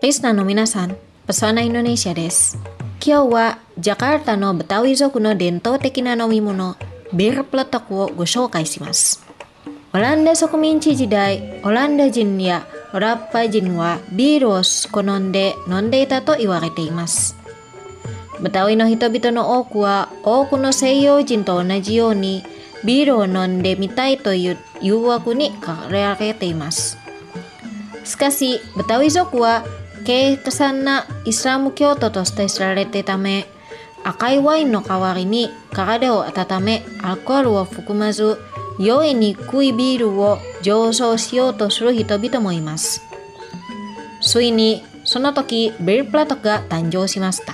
リスナーの皆さん、パソナインドネシアです。今日はジャカルタのベタウイ族の伝統的な飲み物、ビールプラトクをご紹介します。オランダ植民地時代、オランダ人やオラッパ人はビールを好んで飲んでいたと言われています。ベタウイの人々の多くは多くの西洋人と同じようにビールを飲んでみたいという誘惑に駆られています。しかし、ベタウイ族は敬虔なイスラム教徒として知られているため、赤いワインの代わりに体を温め、アルコールを含まず、酔いにくいビールを醸造しようとする人々もいます。ついに、その時、ビールプラトクが誕生しました。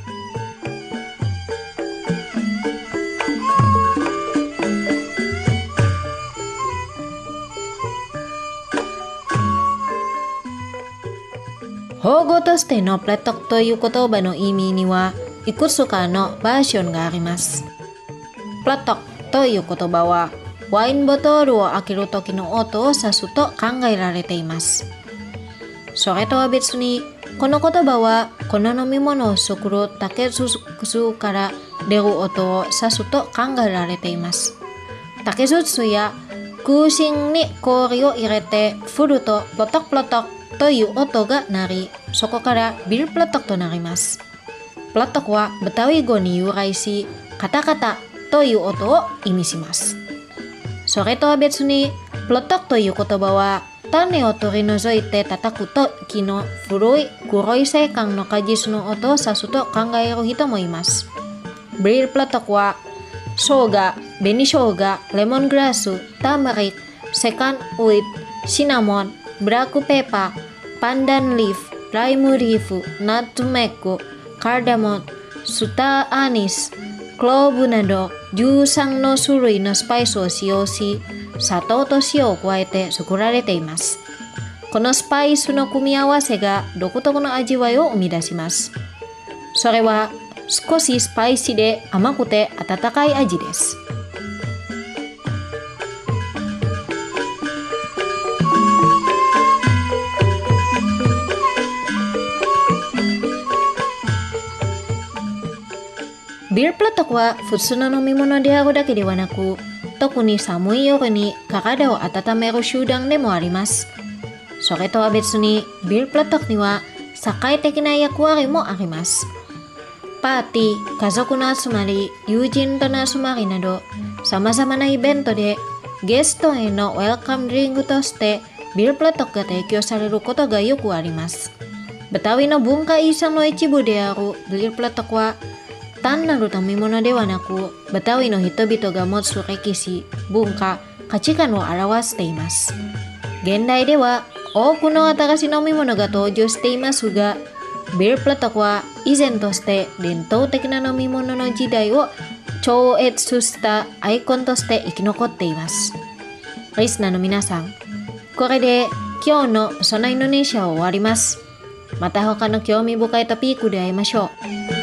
法語としてのプラトクという言葉の意味にはいくつかのバージョンがあります。プラトクという言葉はワインボトルを開ける時の音を指すと考えられています。それとは別に、この言葉はこの飲み物を作る竹筒から出る音を指すと考えられています。竹筒や空心に氷を入れて振るとプラトクプラトクという音が鳴り、そこからビールプラトクとなります。プラトクはベタウイ語に由来し、カタカタという音を意味します。それとは別に、プラトクという言葉は種を取り除いて叩く時の古い黒い星間の果実の音を指すと考える人もいます。ビールプラトクは生姜、紅生姜、レモングラス、ターマリック、セカンウイット、シナモン、ブラックペーパー、パンダンリーフ、ライムリーフ、ナットメッグ、カーダモン、スターアニス、クローブなど13の種類のスパイスを使用し、砂糖と塩を加えて作られています。このスパイスの組み合わせが独特の味わいを生み出します。それは少しスパイシーで甘くて温かい味です。ビールプラトクは普通の飲み物であるだけではなく、特に寒い夜に体を温める手段でもあります。それとは別に、ビールプラトクには社会的な役割もあります。パーティー、家族の集まり、友人との集まりなど、様々なイベントでゲストへのウェルカムドリンクとしてビールプラトクが提供されることがよくあります。ベタウイの文化遺産の一部であるビールプラトクは、単なる飲み物ではなく、ベタウイの人々が持つ歴史、文化、価値観を表しています。現代では多くの新しい飲み物が登場していますが、ビールプラトクは依然として伝統的な飲み物の時代を超越したアイコンとして生き残っています。リスナーの皆さん、これで今日のそのインドネシアを終わります。また他の興味深いトピックで会いましょう。